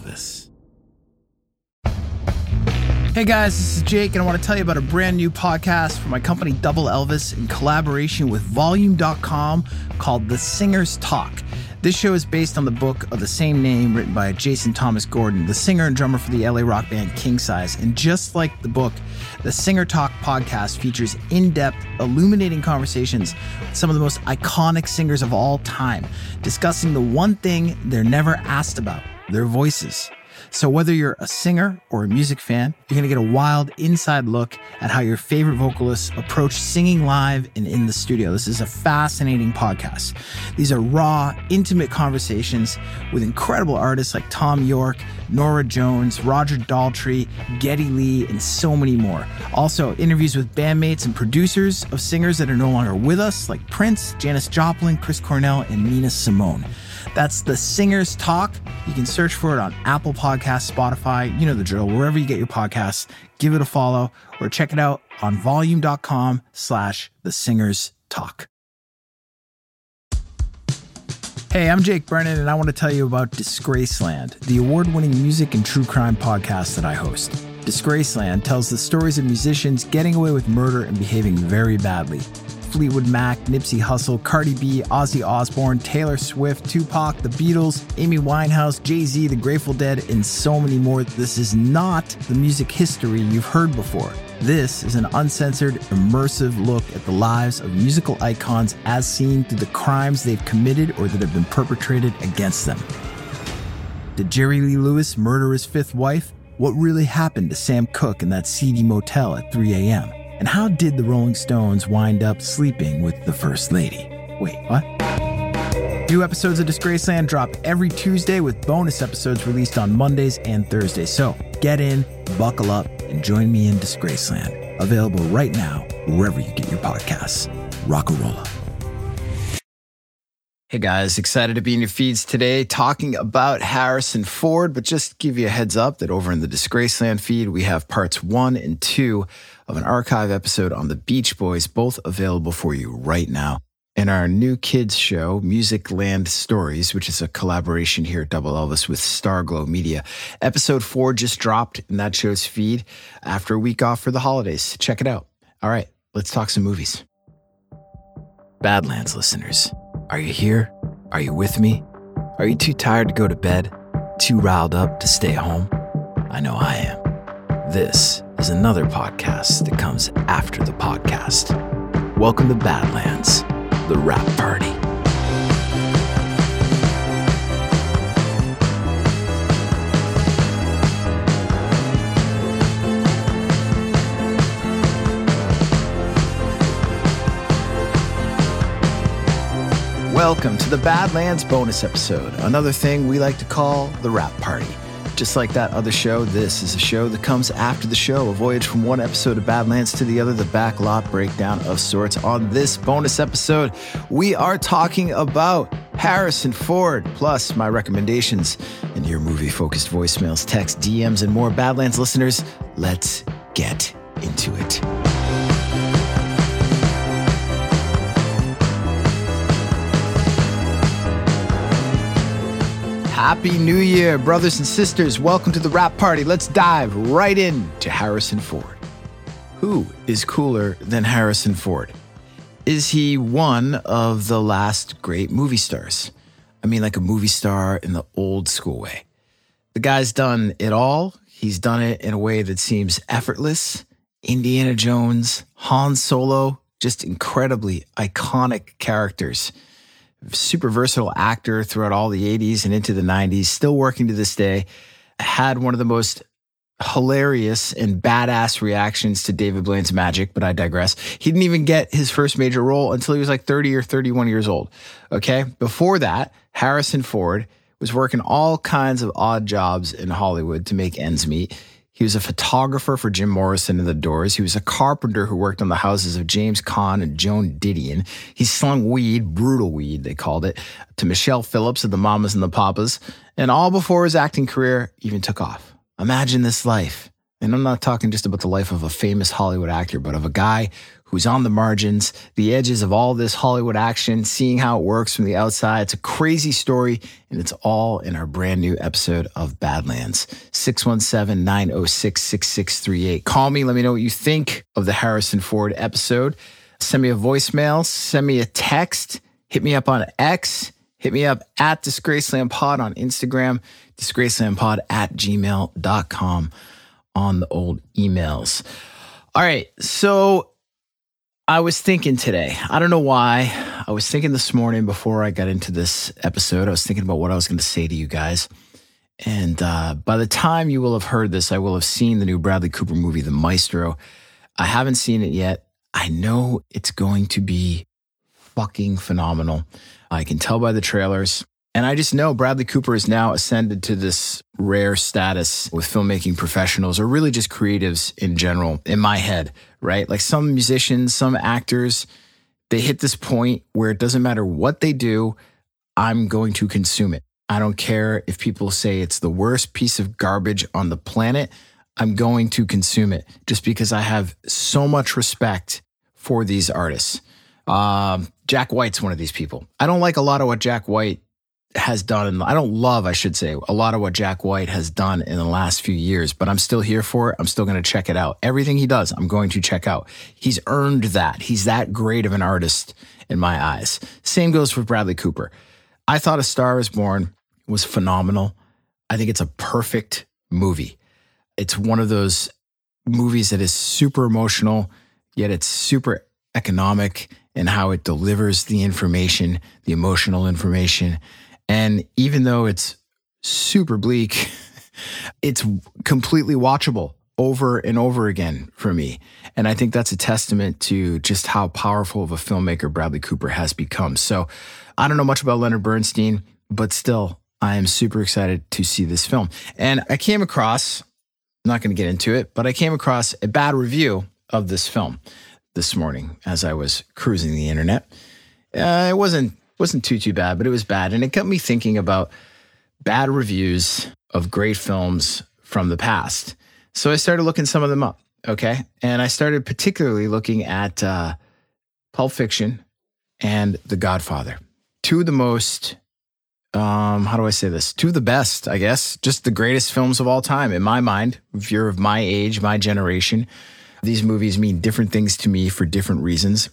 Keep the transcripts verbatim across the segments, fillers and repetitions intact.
Elvis. Hey guys, this is Jake, and I want to tell you about a brand new podcast from my company Double Elvis in collaboration with Volume dot com called The Singer's Talk. This show is based on the book of the same name written by Jason Thomas Gordon, the singer and drummer for the L A rock band King Size. And just like the book, the Singer Talk podcast features in-depth, illuminating conversations with some of the most iconic singers of all time, discussing the one thing they're never asked about, their voices. So whether you're a singer or a music fan, you're going to get a wild inside look at how your favorite vocalists approach singing live and in the studio. This is a fascinating podcast. These are raw, intimate conversations with incredible artists like Thom Yorke, Norah Jones, Roger Daltrey, Geddy Lee, and so many more. Also, interviews with bandmates and producers of singers that are no longer with us, like Prince, Janis Joplin, Chris Cornell, and Nina Simone. That's The Singer's Talk. You can search for it on Apple Podcasts, Spotify, you know the drill, wherever you get your podcasts. Give it a follow or check it out on volume.com slash The Singer's Talk. Hey, I'm Jake Brennan, and I want to tell you about Disgraceland, the award-winning music and true crime podcast that I host. Disgraceland tells the stories of musicians getting away with murder and behaving very badly. Fleetwood Mac, Nipsey Hussle, Cardi B, Ozzy Osbourne, Taylor Swift, Tupac, The Beatles, Amy Winehouse, Jay-Z, The Grateful Dead, and so many more. This is not the music history you've heard before. This is an uncensored, immersive look at the lives of musical icons as seen through the crimes they've committed or that have been perpetrated against them. Did Jerry Lee Lewis murder his fifth wife? What really happened to Sam Cooke in that seedy motel at three a.m.? And how did the Rolling Stones wind up sleeping with the First Lady? Wait, what? New episodes of Disgraceland drop every Tuesday with bonus episodes released on Mondays and Thursdays. So get in, buckle up, and join me in Disgraceland. Available right now, wherever you get your podcasts. Rock-a-rolla. Hey guys, excited to be in your feeds today talking about Harrison Ford, but just give you a heads up that over in the Disgraceland feed, we have parts one and two of an archive episode on the Beach Boys, both available for you right now. In our new kids show, Music Land Stories, which is a collaboration here at Double Elvis with Starglow Media. Episode four just dropped in that show's feed after a week off for the holidays. Check it out. All right, let's talk some movies. Badlands listeners, are you here? Are you with me? Are you too tired to go to bed? Too riled up to stay home? I know I am. This is another podcast that comes after the podcast. Welcome to Badlands, the Rap Party. Welcome to the Badlands bonus episode, another thing we like to call the Rap Party. Just like that other show, this is a show that comes after the show, a voyage from one episode of Badlands to the other, the backlot breakdown of sorts. On this bonus episode, we are talking about Harrison Ford, plus my recommendations and your movie-focused voicemails, text, D Ms, and more. Badlands listeners, let's get into it. Happy New Year, brothers and sisters. Welcome to the Rap Party. Let's dive right in to Harrison Ford. Who is cooler than Harrison Ford? Is he one of the last great movie stars? I mean, like a movie star in the old school way. The guy's done it all. He's done it in a way that seems effortless. Indiana Jones, Han Solo, just incredibly iconic characters. Super versatile actor throughout all the eighties and into the nineties, still working to this day. Had one of the most hilarious and badass reactions to David Blaine's Magic, but I digress. He didn't even get his first major role until he was like thirty or thirty-one years old. Okay. Before that, Harrison Ford was working all kinds of odd jobs in Hollywood to make ends meet. He was a photographer for Jim Morrison and the Doors. He was a carpenter who worked on the houses of James Caan and Joan Didion. He slung weed, brutal weed, they called it, to Michelle Phillips of the Mamas and the Papas. And all before his acting career even took off. Imagine this life. And I'm not talking just about the life of a famous Hollywood actor, but of a guy who's on the margins, the edges of all this Hollywood action, seeing how it works from the outside. It's a crazy story, and it's all in our brand new episode of Badlands. six one seven, nine oh six, six six three eight. Call me. Let me know what you think of the Harrison Ford episode. Send me a voicemail. Send me a text. Hit me up on X. Hit me up at DisgracelandPod on Instagram. DisgracelandPod at gmail dot com on the old emails. All right, so I was thinking today, I don't know why, I was thinking this morning before I got into this episode, I was thinking about what I was going to say to you guys. And uh, by the time you will have heard this, I will have seen the new Bradley Cooper movie, The Maestro. I haven't seen it yet. I know it's going to be fucking phenomenal. I can tell by the trailers. And I just know Bradley Cooper has now ascended to this rare status with filmmaking professionals, or really just creatives in general, in my head, right? Like some musicians, some actors, they hit this point where it doesn't matter what they do, I'm going to consume it. I don't care if people say it's the worst piece of garbage on the planet. I'm going to consume it just because I have so much respect for these artists. Um, Jack White's one of these people. I don't like a lot of what Jack White has done. And I don't love, I should say, a lot of what Jack White has done in the last few years, but I'm still here for it. I'm still going to check it out. Everything he does, I'm going to check out. He's earned that. He's that great of an artist in my eyes. Same goes for Bradley Cooper. I thought A Star Is Born was phenomenal. I think it's a perfect movie. It's one of those movies that is super emotional, yet it's super economic in how it delivers the information, the emotional information. And even though it's super bleak, it's completely watchable over and over again for me. And I think that's a testament to just how powerful of a filmmaker Bradley Cooper has become. So I don't know much about Leonard Bernstein, but still, I am super excited to see this film. And I came across, I'm not going to get into it, but I came across a bad review of this film this morning as I was cruising the internet. Uh, it wasn't wasn't too, too bad, but it was bad. And it got me thinking about bad reviews of great films from the past. So I started looking some of them up, okay? And I started particularly looking at uh, Pulp Fiction and The Godfather. Two of the most, um, how do I say this? Two of the best, I guess. Just the greatest films of all time, in my mind. If you're of my age, my generation, these movies mean different things to me for different reasons.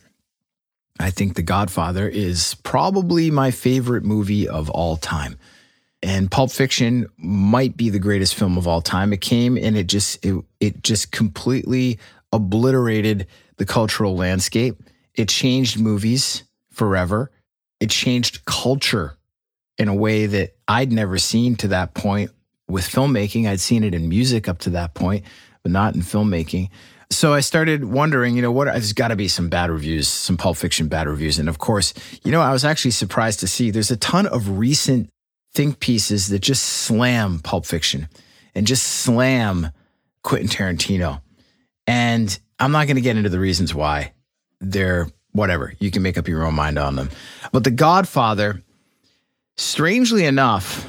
I think The Godfather is probably my favorite movie of all time. And Pulp Fiction might be the greatest film of all time. It came and it just it, it just completely obliterated the cultural landscape. It changed movies forever. It changed culture in a way that I'd never seen to that point with filmmaking. I'd seen it in music up to that point, but not in filmmaking. So I started wondering, you know, what, there's got to be some bad reviews, some Pulp Fiction bad reviews. And of course, you know, I was actually surprised to see there's a ton of recent think pieces that just slam Pulp Fiction and just slam Quentin Tarantino. And I'm not going to get into the reasons why. They're whatever. You can make up your own mind on them. But The Godfather, strangely enough,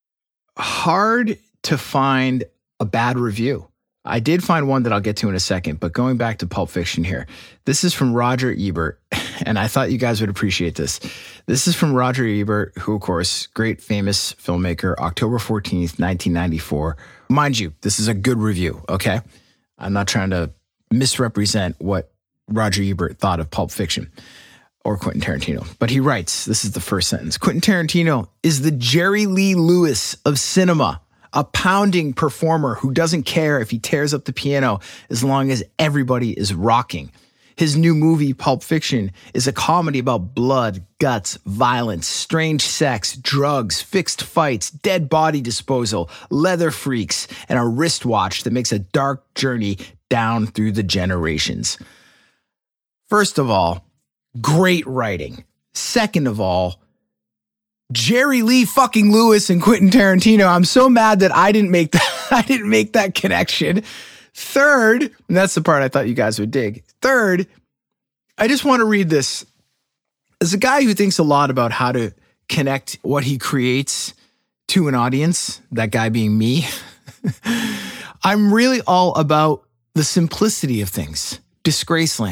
hard to find a bad review. I did find one that I'll get to in a second, but going back to Pulp Fiction here, this is from Roger Ebert, and I thought you guys would appreciate this. This is from Roger Ebert, who, of course, great famous filmmaker, October fourteenth, nineteen ninety-four. Mind you, this is a good review, okay? I'm not trying to misrepresent what Roger Ebert thought of Pulp Fiction or Quentin Tarantino, but he writes, this is the first sentence, Quentin Tarantino is the Jerry Lee Lewis of cinema. A pounding performer who doesn't care if he tears up the piano as long as everybody is rocking. His new movie, Pulp Fiction, is a comedy about blood, guts, violence, strange sex, drugs, fixed fights, dead body disposal, leather freaks, and a wristwatch that makes a dark journey down through the generations. First of all, great writing. Second of all, Jerry Lee fucking Lewis and Quentin Tarantino. I'm so mad that I didn't make that. I didn't make that connection. Third, and that's the part I thought you guys would dig. Third, I just want to read this. As a guy who thinks a lot about how to connect what he creates to an audience, that guy being me, I'm really all about the simplicity of things. Disgraceland.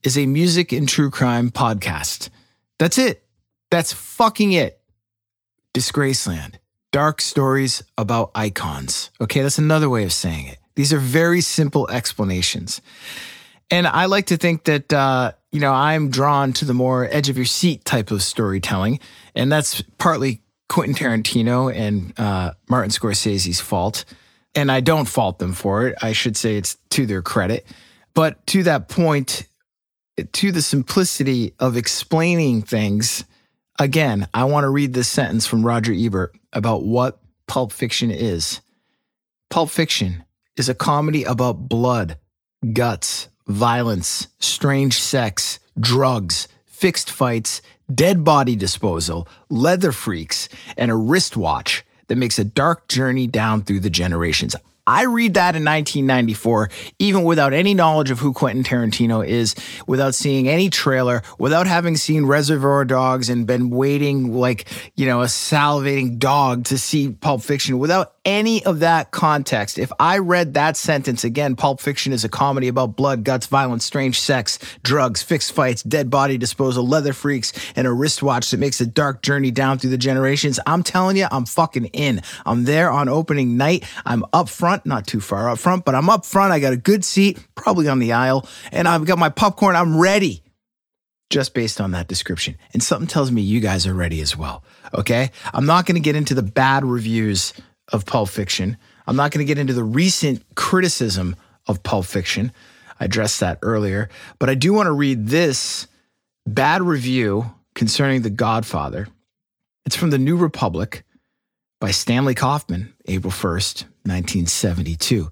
is a music and true crime podcast. That's it. That's fucking it. Disgraceland. Dark stories about icons. Okay, that's another way of saying it. These are very simple explanations. And I like to think that, uh, you know, I'm drawn to the more edge of your seat type of storytelling. And that's partly Quentin Tarantino and uh, Martin Scorsese's fault. And I don't fault them for it. I should say it's to their credit. But to that point, to the simplicity of explaining things, again, I want to read this sentence from Roger Ebert about what Pulp Fiction is. Pulp Fiction is a comedy about blood, guts, violence, strange sex, drugs, fixed fights, dead body disposal, leather freaks, and a wristwatch that makes a dark journey down through the generations. I read that in nineteen ninety-four, even without any knowledge of who Quentin Tarantino is, without seeing any trailer, without having seen Reservoir Dogs and been waiting like, you know, a salivating dog to see Pulp Fiction, without any of that context. If I read that sentence again, Pulp Fiction is a comedy about blood, guts, violence, strange sex, drugs, fixed fights, dead body disposal, leather freaks, and a wristwatch that makes a dark journey down through the generations, I'm telling you, I'm fucking in. I'm there on opening night. I'm up front, not too far up front, but I'm up front. I got a good seat, probably on the aisle, and I've got my popcorn. I'm ready. Just based on that description. And something tells me you guys are ready as well. Okay? I'm not going to get into the bad reviews of Pulp Fiction. I'm not going to get into the recent criticism of Pulp Fiction. I addressed that earlier. But I do want to read this bad review concerning The Godfather. It's from the New Republic by Stanley Kaufman, April first, nineteen seventy-two.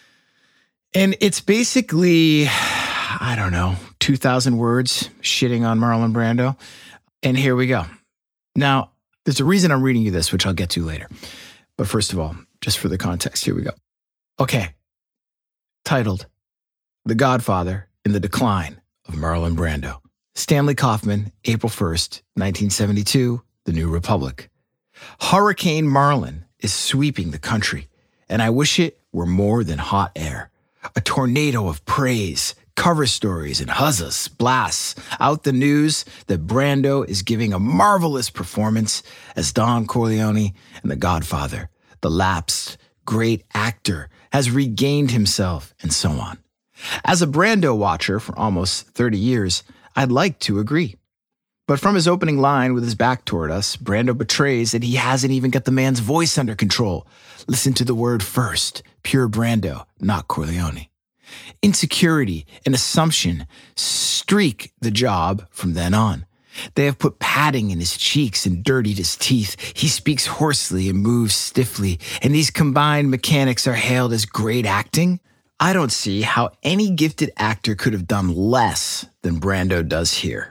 And it's basically, I don't know, two thousand words shitting on Marlon Brando. And here we go. Now, there's a reason I'm reading you this, which I'll get to later. But first of all, just for the context, here we go. Okay. Titled, The Godfather in the Decline of Marlon Brando. Stanley Kaufman, April first, nineteen seventy-two, The New Republic. Hurricane Marlon is sweeping the country, and I wish it were more than hot air. A tornado of praise, cover stories, and huzzas blasts out the news that Brando is giving a marvelous performance as Don Corleone and The Godfather. The lapsed great actor has regained himself, and so on. As a Brando watcher for almost thirty years, I'd like to agree. But from his opening line with his back toward us, Brando betrays that he hasn't even got the man's voice under control. Listen to the word first. Pure Brando, not Corleone. Insecurity and assumption streak the job from then on. They have put padding in his cheeks and dirtied his teeth. He speaks hoarsely and moves stiffly, and these combined mechanics are hailed as great acting. I don't see how any gifted actor could have done less than Brando does here.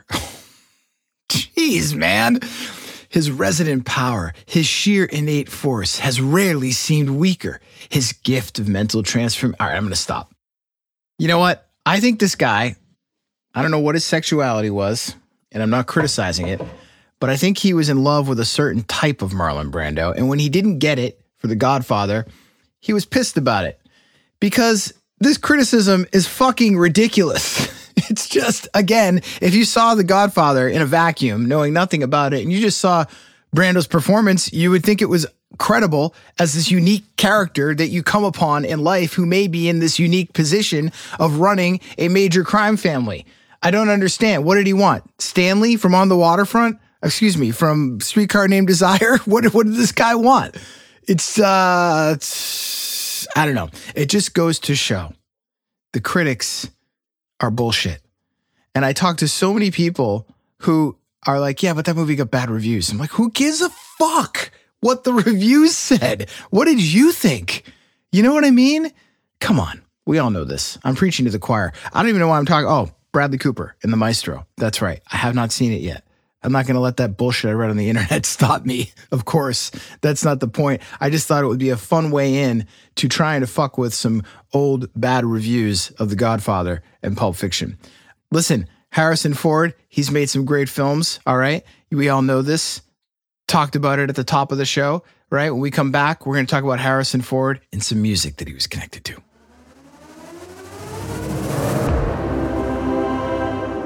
Jeez, man. His resident power, his sheer innate force has rarely seemed weaker. His gift of mental transformation. All right, I'm going to stop. You know what? I think this guy, I don't know what his sexuality was, and I'm not criticizing it, but I think he was in love with a certain type of Marlon Brando. And when he didn't get it for The Godfather, he was pissed about it because this criticism is fucking ridiculous. It's just, again, if you saw The Godfather in a vacuum, knowing nothing about it, and you just saw Brando's performance, you would think it was credible as this unique character that you come upon in life who may be in this unique position of running a major crime family. I don't understand. What did he want? Stanley from On the Waterfront? Excuse me, from Streetcar Named Desire? What, what did this guy want? It's, uh, it's, I don't know. It just goes to show the critics are bullshit. And I talk to so many people who are like, yeah, but that movie got bad reviews. I'm like, who gives a fuck what the reviews said? What did you think? You know what I mean? Come on. We all know this. I'm preaching to the choir. I don't even know why I'm talking. Oh, Bradley Cooper in The Maestro. That's right. I have not seen it yet. I'm not going to let that bullshit I read on the internet stop me. Of course, that's not the point. I just thought it would be a fun way in to trying to fuck with some old bad reviews of The Godfather and Pulp Fiction. Listen, Harrison Ford, he's made some great films, all right? We all know this. Talked about it at the top of the show, right? When we come back, we're going to talk about Harrison Ford and some music that he was connected to.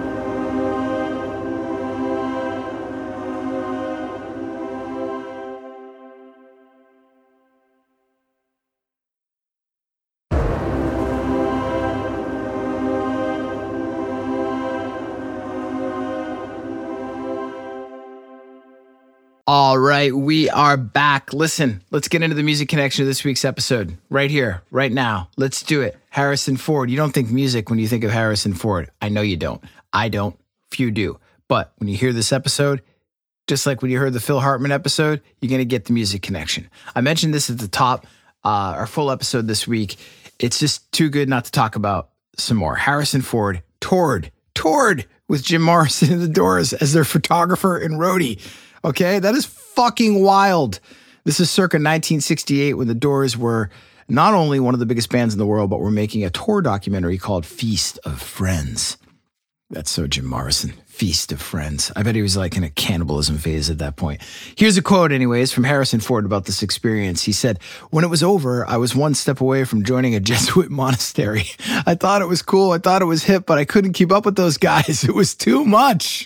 All right, we are back. Listen, let's get into the music connection of this week's episode. Right here, right now. Let's do it. Harrison Ford. You don't think music when you think of Harrison Ford. I know you don't. I don't. Few do. But when you hear this episode, just like when you heard the Phil Hartman episode, you're going to get the music connection. I mentioned this at the top, uh, our full episode this week. It's just too good not to talk about some more. Harrison Ford toured, toured with Jim Morrison and the Doors as their photographer and roadie. Okay, that is fucking wild. This is circa nineteen sixty-eight when the Doors were not only one of the biggest bands in the world, but were making a tour documentary called Feast of Friends. That's so Jim Morrison. Feast of Friends. I bet he was like in a cannibalism phase at that point. Here's a quote anyways from Harrison Ford about this experience. He said, "When it was over, I was one step away from joining a Jesuit monastery. I thought it was cool. I thought it was hip, but I couldn't keep up with those guys. It was too much."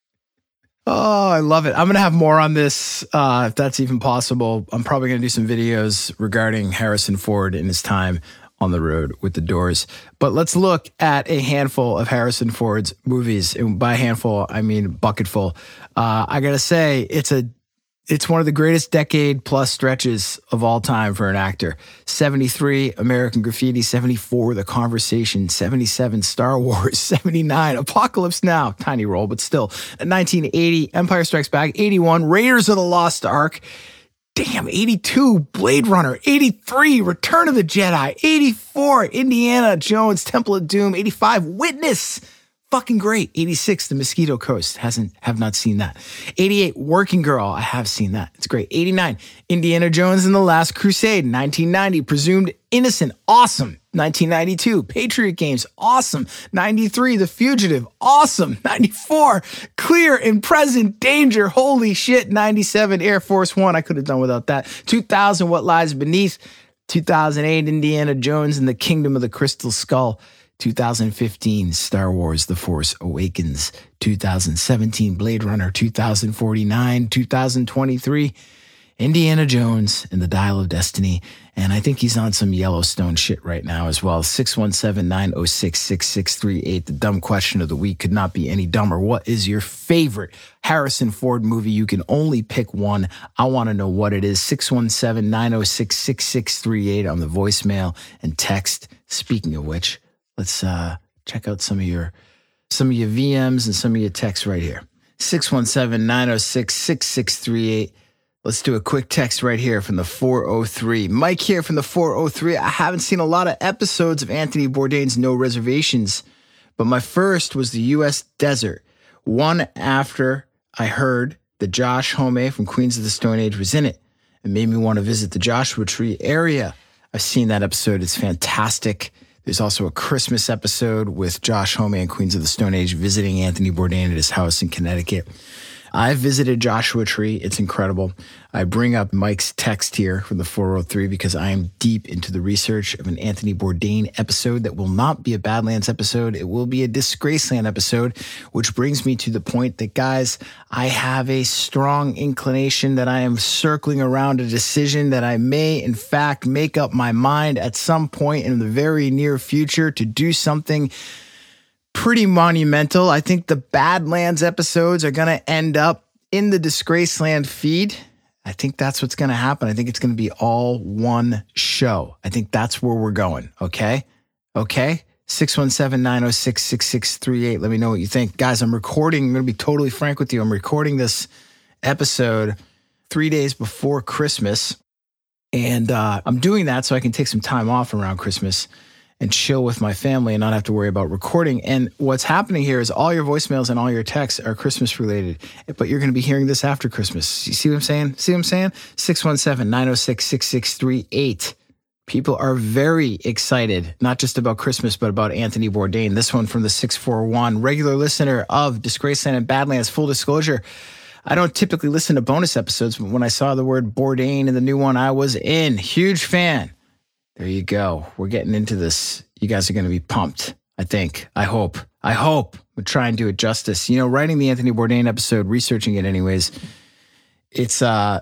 Oh, I love it. I'm going to have more on this, uh, if that's even possible. I'm probably going to do some videos regarding Harrison Ford and his time on the road with the Doors. But let's look at a handful of Harrison Ford's movies. And by handful, I mean bucketful. Uh, I got to say, it's a It's one of the greatest decade plus stretches of all time for an actor. seventy-three, American Graffiti. seventy-four, The Conversation. seventy-seven, Star Wars. seventy-nine, Apocalypse Now. Tiny role, but still. nineteen eighty, Empire Strikes Back. eighty-one, Raiders of the Lost Ark. Damn, eighty-two, Blade Runner. eighty-three, Return of the Jedi. eighty-four, Indiana Jones, Temple of Doom. eighty-five, Witness. Fucking great. eighty-six, The Mosquito Coast. Hasn't, have not seen that. eighty-eight, Working Girl. I have seen that. It's great. eighty-nine, Indiana Jones and the Last Crusade. nineteen ninety, Presumed Innocent. Awesome. nineteen ninety-two, Patriot Games. Awesome. ninety-three, The Fugitive. Awesome. ninety-four, Clear and Present Danger. Holy shit. ninety-seven, Air Force One. I could have done without that. two thousand, What Lies Beneath. two thousand eight, Indiana Jones and the Kingdom of the Crystal Skull. two thousand fifteen, Star Wars The Force Awakens. two thousand seventeen, Blade Runner. two thousand forty-nine, two thousand twenty-three, Indiana Jones and the Dial of Destiny. And I think he's on some Yellowstone shit right now as well. six one seven, nine oh six, six six three eight. The dumb question of the week could not be any dumber. What is your favorite Harrison Ford movie? You can only pick one. I want to know what it is. six one seven, nine oh six, six six three eight on the voicemail and text. Speaking of which, let's uh, check out some of your some of your V Ms and some of your texts right here. six one seven, nine oh six, six six three eight. Let's do a quick text right here from the four oh three. Mike here from the four oh three. I haven't seen a lot of episodes of Anthony Bourdain's No Reservations, but my first was the U S Desert. One after I heard that Josh Homme from Queens of the Stone Age was in it. It made me want to visit the Joshua Tree area. I've seen that episode. It's fantastic. There's also a Christmas episode with Josh Homme and Queens of the Stone Age visiting Anthony Bourdain at his house in Connecticut. I've visited Joshua Tree. It's incredible. I bring up Mike's text here from the four oh three because I am deep into the research of an Anthony Bourdain episode that will not be a Badlands episode. It will be a Disgraceland episode, which brings me to the point that, guys, I have a strong inclination that I am circling around a decision that I may, in fact, make up my mind at some point in the very near future to do something pretty monumental. I think the Badlands episodes are going to end up in the Disgraceland feed. I think that's what's going to happen. I think it's going to be all one show. I think that's where we're going. Okay. Okay. six one seven, nine oh six, six six three eight. Let me know what you think. Guys, I'm recording. I'm going to be totally frank with you. I'm recording this episode three days before Christmas. And uh, I'm doing that so I can take some time off around Christmas and chill with my family and not have to worry about recording. And what's happening here is all your voicemails and all your texts are Christmas related, but you're going to be hearing this after Christmas. You see what I'm saying? See what I'm saying? six one seven, nine oh six, six six three eight. People are very excited, not just about Christmas, but about Anthony Bourdain. This one from the six four one, regular listener of Disgraceland and Badlands. Full disclosure, I don't typically listen to bonus episodes, but when I saw the word Bourdain in the new one, I was in. Huge fan. There you go. We're getting into this. You guys are going to be pumped, I think. I hope. I hope. We'll try and do it justice. You know, writing the Anthony Bourdain episode, researching it anyways, it's uh,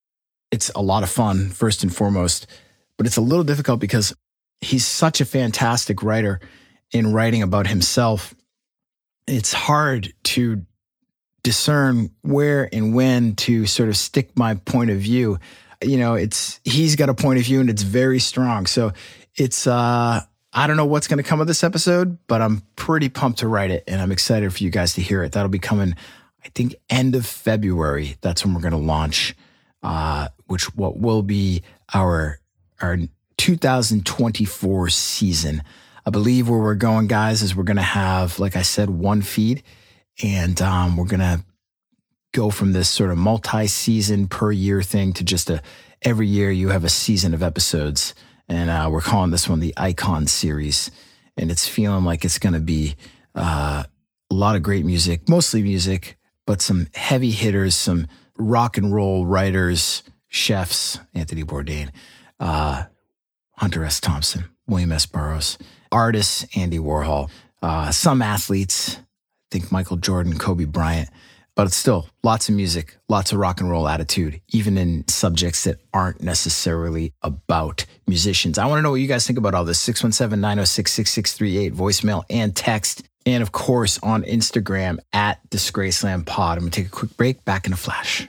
it's a lot of fun, first and foremost. But it's a little difficult because he's such a fantastic writer in writing about himself. It's hard to discern where and when to sort of stick my point of view. You know, it's he's got a point of view and it's very strong. So it's uh I don't know what's going to come of this episode, but I'm pretty pumped to write it and I'm excited for you guys to hear it. That'll be coming, I think, end of February. That's when we're going to launch, uh, which what will be our our two thousand twenty-four season. I believe where we're going, guys, is we're going to have, like I said, one feed, and um, we're going to go from this sort of multi-season per year thing to just a every year you have a season of episodes. And uh, we're calling this one the Icon Series. And it's feeling like it's going to be uh, a lot of great music, mostly music, but some heavy hitters, some rock and roll writers, chefs, Anthony Bourdain, uh, Hunter S. Thompson, William S. Burroughs, artists, Andy Warhol, uh, some athletes, I think Michael Jordan, Kobe Bryant. But it's still lots of music, lots of rock and roll attitude, even in subjects that aren't necessarily about musicians. I want to know what you guys think about all this. six one seven, nine oh six, six six three eight, voicemail and text. And of course, on Instagram at Disgraceland Pod. I'm going to take a quick break. Back in a flash.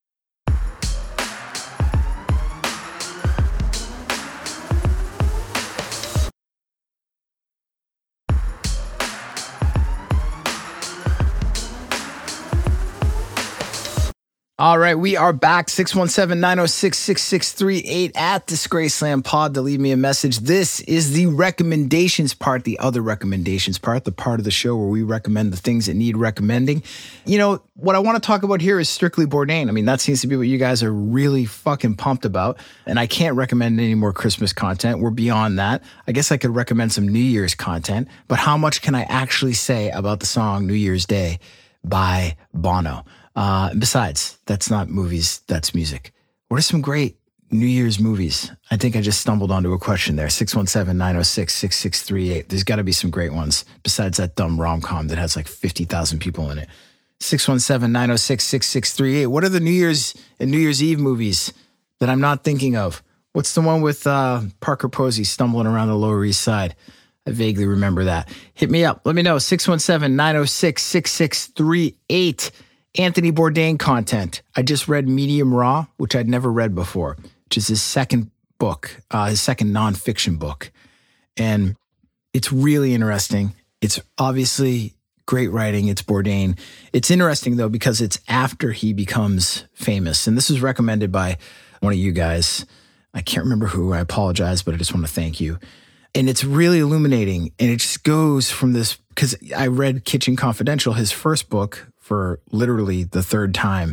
All right, we are back. six one seven, nine oh six, six six three eight at Disgraceland Pod to leave me a message. This is the recommendations part, the other recommendations part, the part of the show where we recommend the things that need recommending. You know, what I want to talk about here is strictly Bourdain. I mean, that seems to be what you guys are really fucking pumped about. And I can't recommend any more Christmas content. We're beyond that. I guess I could recommend some New Year's content, but how much can I actually say about the song New Year's Day by Bono? Uh, besides, that's not movies, that's music. What are some great New Year's movies? I think I just stumbled onto a question there. six one seven, nine oh six, six six three eight. There's got to be some great ones besides that dumb rom-com that has like fifty thousand people in it. six one seven, nine oh six, six six three eight. What are the New Year's and New Year's Eve movies that I'm not thinking of? What's the one with uh, Parker Posey stumbling around the Lower East Side? I vaguely remember that. Hit me up. Let me know. six one seven, nine oh six, six six three eight. Anthony Bourdain content. I just read Medium Raw, which I'd never read before, which is his second book, uh, his second nonfiction book. And it's really interesting. It's obviously great writing. It's Bourdain. It's interesting, though, because it's after he becomes famous. And this was recommended by one of you guys. I can't remember who. I apologize, but I just want to thank you. And it's really illuminating. And it just goes from this, because I read Kitchen Confidential, his first book, for literally the third time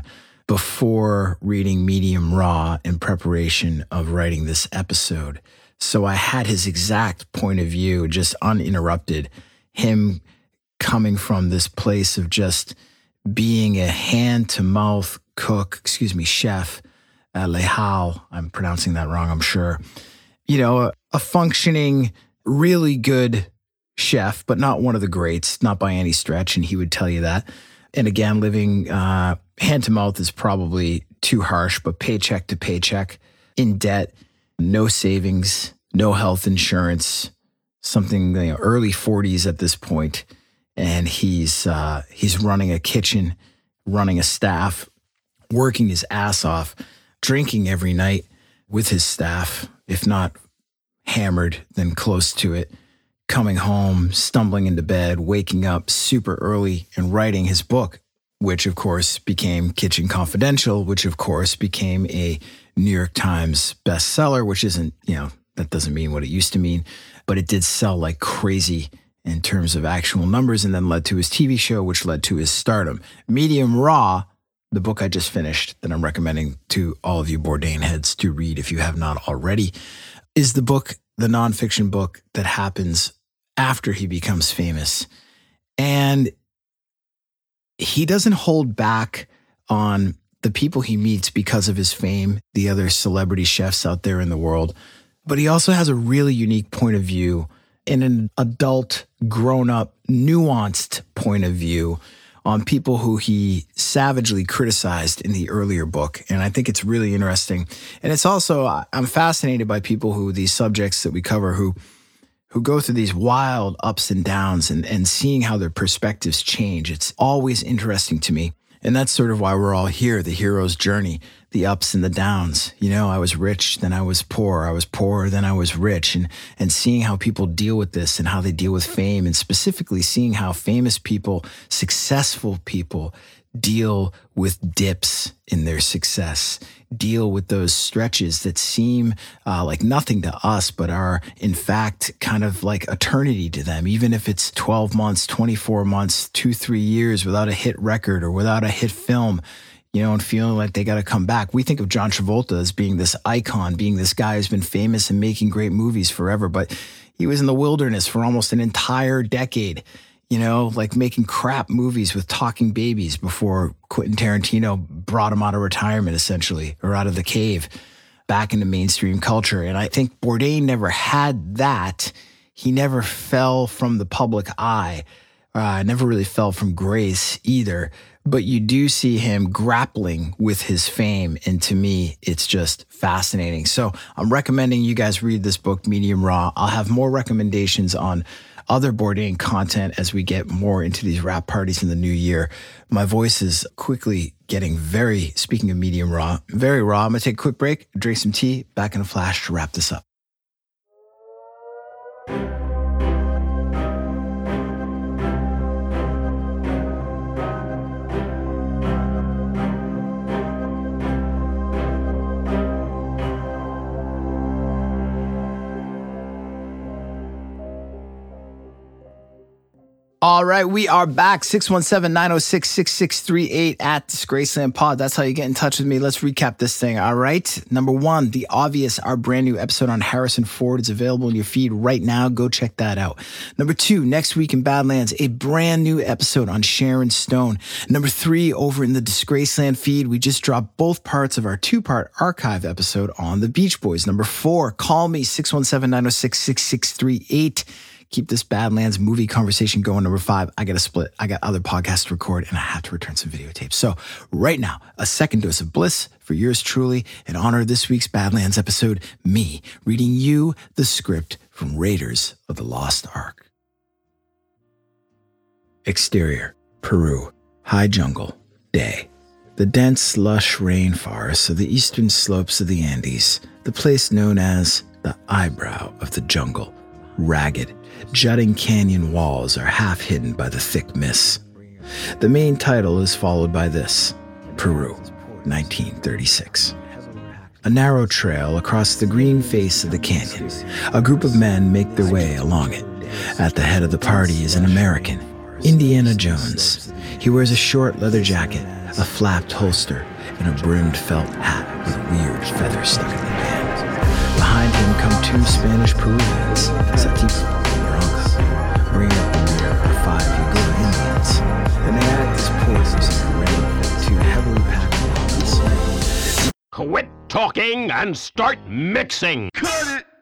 before reading Medium Raw in preparation of writing this episode. So I had his exact point of view, just uninterrupted, him coming from this place of just being a hand-to-mouth cook, excuse me, chef, uh, Lehal, I'm pronouncing that wrong, I'm sure. You know, a, a functioning, really good chef, but not one of the greats, not by any stretch, and he would tell you that. And again, living uh, hand to mouth is probably too harsh, but paycheck to paycheck, in debt, no savings, no health insurance, something, you know, early forties at this point, and he's uh, he's running a kitchen, running a staff, working his ass off, drinking every night with his staff, if not hammered, then close to it. Coming home, stumbling into bed, waking up super early and writing his book, which of course became Kitchen Confidential, which of course became a New York Times bestseller, which isn't, you know, that doesn't mean what it used to mean, but it did sell like crazy in terms of actual numbers, and then led to his T V show, which led to his stardom. Medium Raw, the book I just finished that I'm recommending to all of you Bourdain heads to read if you have not already, is the book, the nonfiction book that happens after he becomes famous. And he doesn't hold back on the people he meets because of his fame, the other celebrity chefs out there in the world. But he also has a really unique point of view, and an adult, grown-up, nuanced point of view on people who he savagely criticized in the earlier book. And I think it's really interesting. And it's also, I'm fascinated by people who, these subjects that we cover, who who go through these wild ups and downs, and, and seeing how their perspectives change. It's always interesting to me. And that's sort of why we're all here, the hero's journey, the ups and the downs. You know, I was rich, then I was poor. I was poor, then I was rich. And, and seeing how people deal with this and how they deal with fame, and specifically seeing how famous people, successful people, deal with dips in their success, deal with those stretches that seem uh, like nothing to us, but are in fact kind of like eternity to them, even if it's twelve months, twenty-four months, two, three years without a hit record or without a hit film, you know, and feeling like they got to come back. We think of John Travolta as being this icon, being this guy who's been famous and making great movies forever, but he was in the wilderness for almost an entire decade. You know, like making crap movies with talking babies before Quentin Tarantino brought him out of retirement, essentially, or out of the cave back into mainstream culture. And I think Bourdain never had that. He never fell from the public eye. Uh, never really fell from grace either. But you do see him grappling with his fame. And to me, it's just fascinating. So I'm recommending you guys read this book, Medium Raw. I'll have more recommendations on other Bourdain content as we get more into these rap parties in the new year. My voice is quickly getting very, speaking of medium raw, very raw. I'm going to take a quick break, drink some tea, back in a flash to wrap this up. All right, we are back. six one seven, nine oh six, six six three eight at Disgraceland Pod. That's how you get in touch with me. Let's recap this thing, all right? Number one, The Obvious, our brand new episode on Harrison Ford is available in your feed right now. Go check that out. Number two, next week in Badlands, a brand new episode on Sharon Stone. Number three, over in the Disgraceland feed, we just dropped both parts of our two-part archive episode on the Beach Boys. Number four, call me, six one seven, nine oh six, six six three eight. Keep this Badlands movie conversation going. Number five, I got to split. I got other podcasts to record and I have to return some videotapes. So right now, a second dose of bliss for yours truly in honor of this week's Badlands episode, me reading you the script from Raiders of the Lost Ark. Exterior, Peru, high jungle, day. The dense, lush rainforests of the eastern slopes of the Andes, the place known as the eyebrow of the jungle. Ragged, jutting canyon walls are half hidden by the thick mists. The main title is followed by this: Peru, nineteen thirty-six. A narrow trail across the green face of the canyon. A group of men make their way along it. At the head of the party is an American, Indiana Jones. He wears a short leather jacket, a flapped holster, and a brimmed felt hat with weird feathers stuck in the band. Behind him come two Spanish Peruvians, Satipo and Moronga. Bringing up the rear are five Yagula Indians. Then they act as porters and are ready for two heavily packed wallets. Quit talking and start mixing. Cut it!